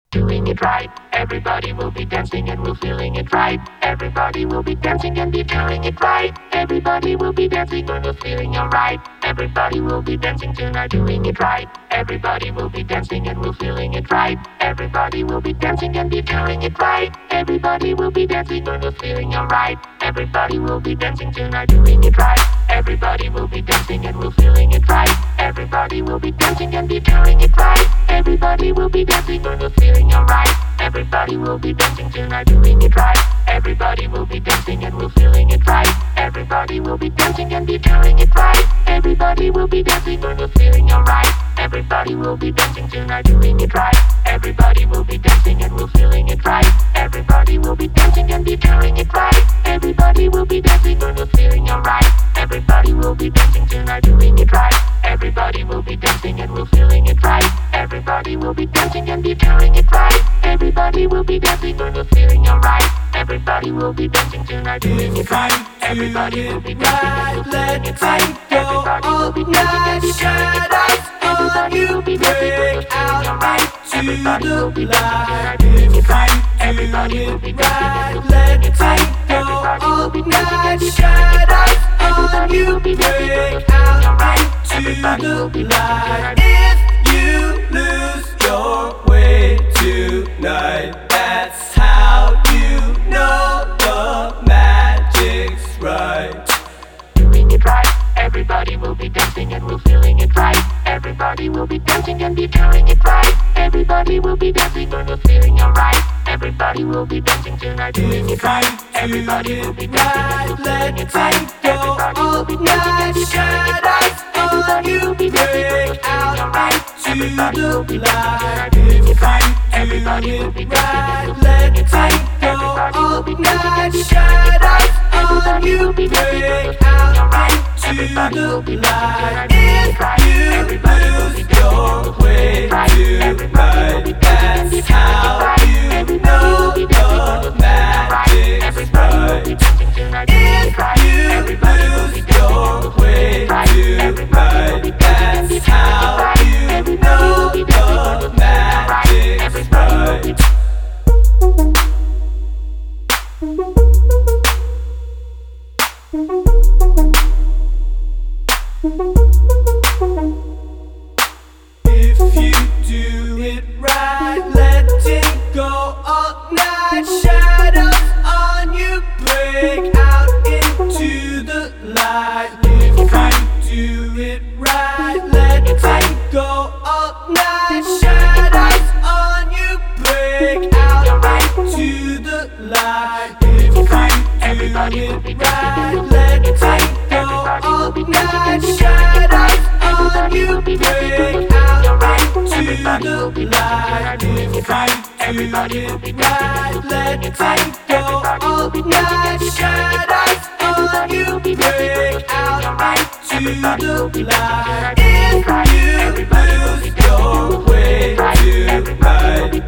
Doing it right, everybody will be dancing and we're feeling it right. Everybody will be dancing and be feeling it right. Everybody will be dancing and we're feeling alright. Everybody will be dancing tonight, doing it right. Everybody will be dancing and we're feeling it right. Everybody will be dancing and be feeling it right. Everybody will be dancing and we're feeling alright. Everybody will be dancing tonight, doing it right. Everybody will be dancing and we're feeling it right. Everybody will be dancing and be feeling it right. Everybody will be dancing and we're feeling alright. Everybody will be dancing tonight, doing it right. Everybody will be dancing and we're feeling it right. Everybody will be dancing and be feeling it right. Everybody will be dancing and we're feeling alright. Everybody will be dancing tonight, doing it right. Everybody will be dancing and we're feeling it right. Everybody will be dancing and be feeling it right. Everybody will be dancing and we're feeling alright. Everybody will be dancing tonight, doing it right. Everybody will be dancing and we're feeling it right. Everybody will be dancing and be feeling it right. Everybody will be dancing and we're feeling alright. Everybody will be dancing tonight, doing it right. Everybody will be dancing and we're feeling it right. Everybody will be dancing and be feeling it right. Everybody will be dancing and we're feeling alright. Everybody will be dancing tonight, doing it right. Everybody will be dancing and we're feeling it right. Everybody will be dancing and be feeling it right. Everybody will be dancing and we're feeling alright. Everybody will be dancing tonight. If you lose your way tonight, that's how you know the magic's right. Doing it right. Everybody will be dancing and we're feeling it right. Everybody will be dancing and be feeling it right. Everybody will be dancing and we're feeling alright. Everybody will be dancing tonight, doing it right. Everybody will be dancing and we're feeling it right. Everybody will be dancing and be feeling it right. Everybody will be dancing and we're feeling alright. Everybody will be dancing tonight, doing it right. Everybody will be dancing and we're feeling it right. Everybody will be dancing and be feeling it right. Everybody will be dancing and we're feeling alright. Everybody will be dancing tonight, doing it right. Everybody will be dancing and we're feeling it right. Everybody will be dancing and be feeling it right. Everybody will be dancing and we're feeling alright. Everybody will be dancing tonight, doing it right. Everybody will be dancing and we're feeling it right. Everybody will be dancing and be feeling it right. Everybody will be dancing and we're feeling alright. Everybody will be If you do it right, letting go all night, shadows on you break out into the light. If you do it right, letting go all night, shadows on you break out into the light. If you do it right, letting go all night, shadows on you break out into the light. If you do it right, letting go all night, shadows on you break out into the light. If you lose your way tonight,